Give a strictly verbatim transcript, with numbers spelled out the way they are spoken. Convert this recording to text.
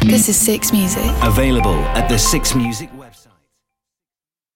This is Six Music. Available at the Six Music